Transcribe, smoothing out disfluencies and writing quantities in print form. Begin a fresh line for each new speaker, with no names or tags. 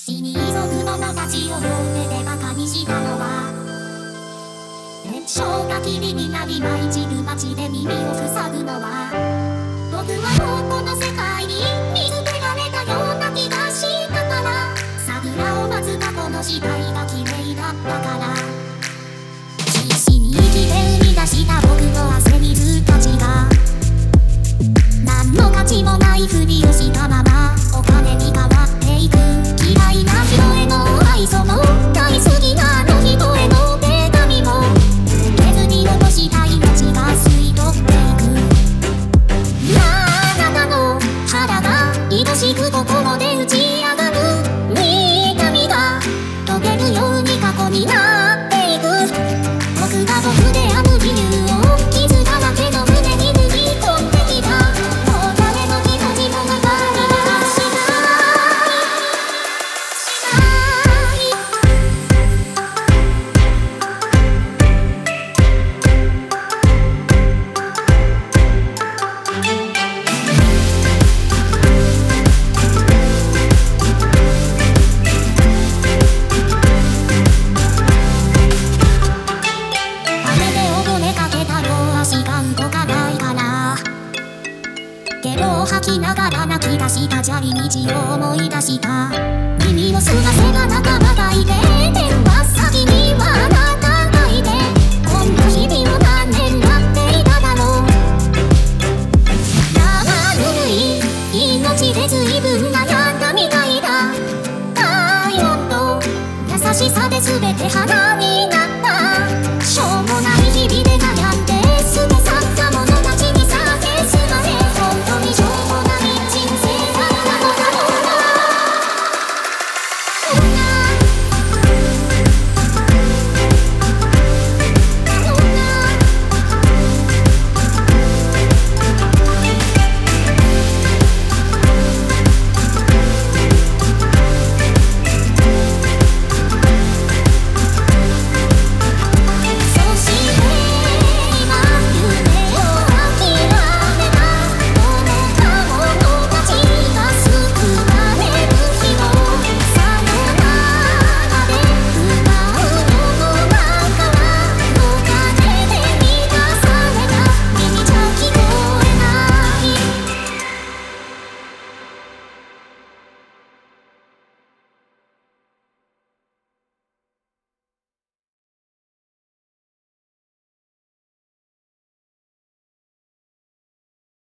死に急ぐ者たちを両手で馬鹿にしたのは熱唱が霧になり舞い散る街で耳を塞ぐのは僕はもうこの世界に見捨てられたような気がしたから桜を待つ過去の死体が綺麗だったから必死に生きて生み出した僕の汗水たちが何の価値もないふりをしたままお金に変わっていく嫌いな人への愛想も大好きなあの人への手紙も削り落とした命が吸い取っていくあなたの腹が愛しく心で打ち上がる痛みが溶けるように過去になっていく僕が僕である理由を傷だらけの胸に塗り込んできたもう誰の気持ちもわかりはし吐きながら泣き出した砂利道を思い出した耳を澄ませが仲間